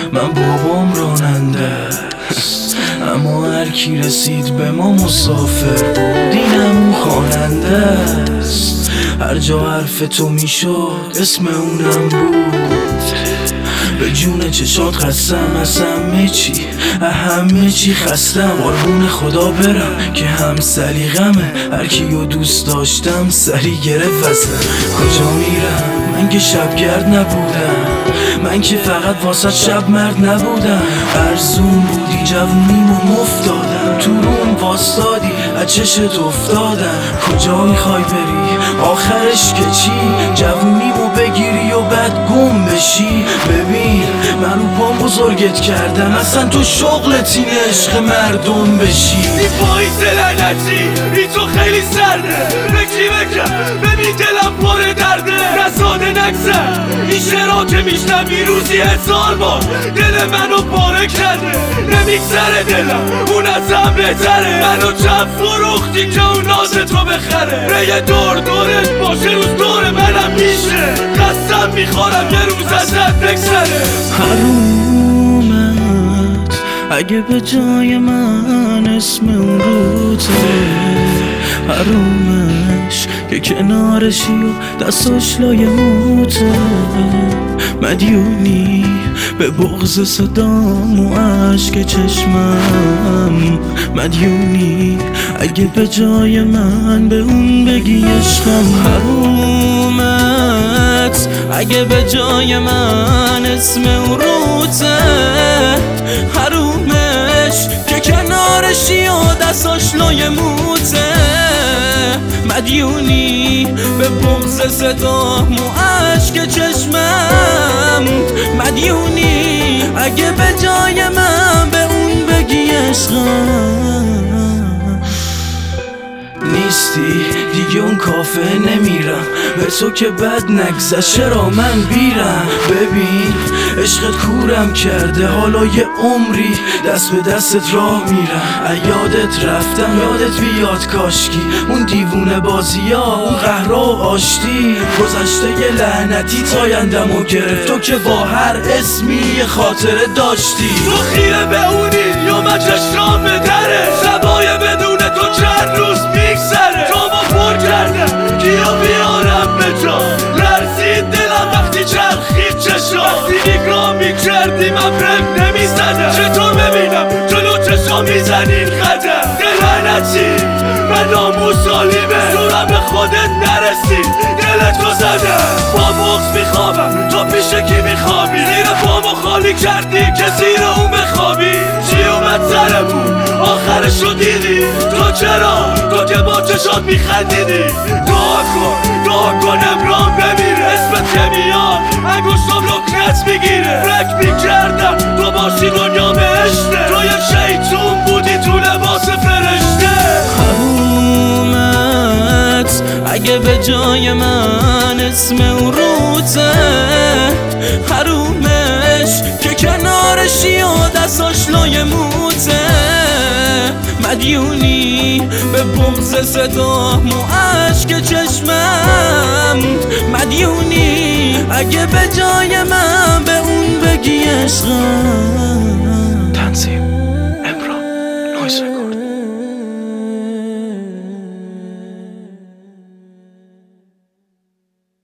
من بابام راننده است، اما هر کی رسید به ما مسافر بود، اینم خواننده است. هر جا حرف تو میشد اسم اونم بود. به جون چشات قسم از همه چی خستم. قربون خدا برم که هم سلیقمه، هر کیو دوست داشتم سری گرفت وصلم. کجا میرم من که شبگرد نبودم، من که فقط واسه شب مرد نبودم. ارزون بودی جوونیمو مفت دادم، تو روم واسادی از چشت افتادم. کجا میخوای بری آخرش که چی؟ جوونیمو بگیری و بعد گم بشی. ببین من رو پام بزرگت کردم، اصلا تو شغلت اینه عشق مردم بشی. این پاییز لعنتی این تو خیلی سرده، بکی بکن ببین دلم پر درده. نزاده نگذر این شعرها که میشنوی روزی 1000 بار دل منو پاره کرده. نمیگذره دلم اون ازم بهتره، منو چند فروختی که اون نازت رو بخره. ریه دورت باشه روز دور منم میشه، قسم میخورم یه روز ازت بگذره. حرومت اگه به جای من اسم اون روته، حرومش که کنارشی و دستاش لای موته. مدیونی به بغض صدام و عشق چشمم، مدیونی اگه به جای من به اون بگی عشقم. حرومت اگه به جای من اسم اون روته، حرومش که کنارشی و دستاش لای موته. مدیونی به بغض صدام و عشق چشمم، مدیونی اگه به جای من به اون بگی عشقم. نیستی دیگه اون کافه نمیرم، به تو که بد نگذشت چرا من بیرم. ببین عشقت کورم کرده، حالا یه عمری دست به دستت راه میرم. یادت رفتم یادت بیاد کاشکی، اون دیوونه بازی ها اون قهرا و آشتی. گذشته یه لعنتی تایندمو گرفت، تو که با هر اسمی یه خاطره داشتی. تو خیره به اونی یا من چشام به دره، شبای بدون تو چند روز میگذره. تو ما پر کردم کیا بیارم به جا، لرزید دلم وقتی چرخید چشم. وقتی نگاه میکردی من برک نمیزدم، چطور ببینم جلو چشم میزنی قدم. دلعنتی من ناموسالیمه، زورم به خودت نرسید دلتو زدم. با بغض میخوابم تو پیش کی میخوابی، زیر پامو خالی کردی که زیر اون بخوابی. چی اومد سرمون آخرشو دیدی؟ تو چرا تو که با چشات میخندیدی؟ دعا کن امران بمیره، اسمت که میاد انگوشتم لکنت میگیره. فکر میکردم تو باشی دنیا بهشته، تو یه شیطون بودی تو لباس فرشته. حرومت اگه به جای من اسم اون روته، حرومش که کنارشی و دستاش لای موته. مدیونی به بغض صدام و عشق چشمم، مدیونی اگه به جای من به اون بگی عشقم. تنظیم امران نویز